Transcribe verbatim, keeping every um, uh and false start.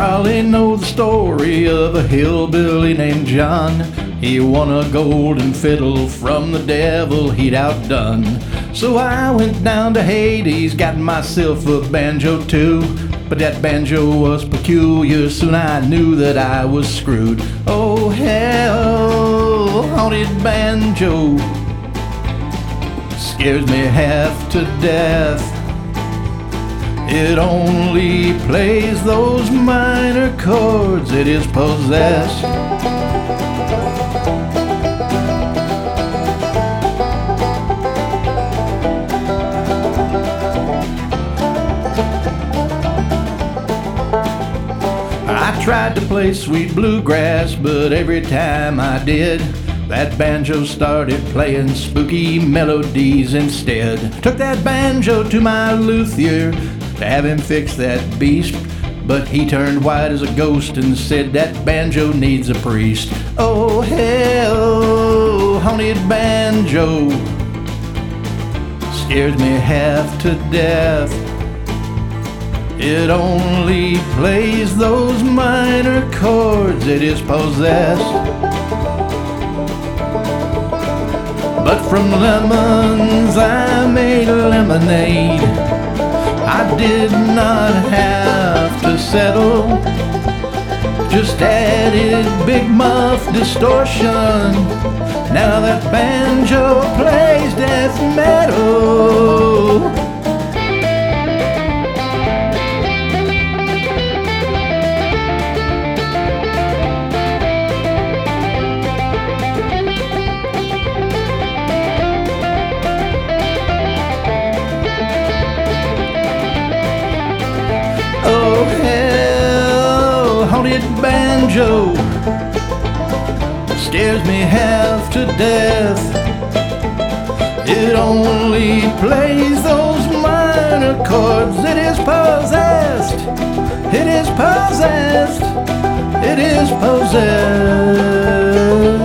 probably know the story of a hillbilly named John. He won a golden fiddle from the devil he'd outdone. So I went down to Hades, got myself a banjo too. But that banjo was peculiar, soon I knew that I was screwed. Oh hell, haunted banjo scares me half to death. It only plays those minor chords, it is possessed. I tried to play sweet bluegrass, but every time I did, that banjo started playing spooky melodies instead. Took that banjo to my luthier to have him fix that beast, but he turned white as a ghost and said that banjo needs a priest. Oh hell, haunted banjo scares me half to death. It only plays those minor chords, it is possessed. But from lemons I made lemonade. I did not have to settle, just added big muff distortion. Now that banjo plays death metal. Oh hell, haunted banjo scares me half to death. It only plays those minor chords, it is possessed. It is possessed. It is possessed.